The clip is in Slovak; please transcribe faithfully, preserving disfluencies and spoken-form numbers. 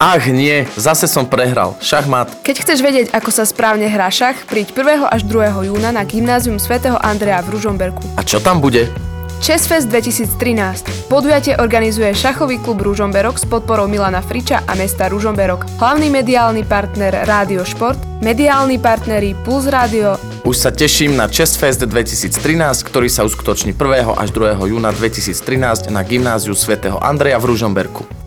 Ach nie, zase som prehral. Šachmat. Keď chceš vedieť, ako sa správne hrá šach, príď prvého až druhého júna na Gymnázium svätého Andreja v Ružomberku. A čo tam bude? Chessfest dvetisíctrinásť. Podujatie organizuje šachový klub Ružomberok s podporou Milana Friča a mesta Ružomberok. Hlavný mediálny partner Rádio Šport, mediálni partneri Puls Rádio. Už sa teším na Chessfest dvetisíctrinásť, ktorý sa uskutoční prvého až druhého júna dvetisíctrinásť na Gymnáziu svätého Andreja v Ružomberku.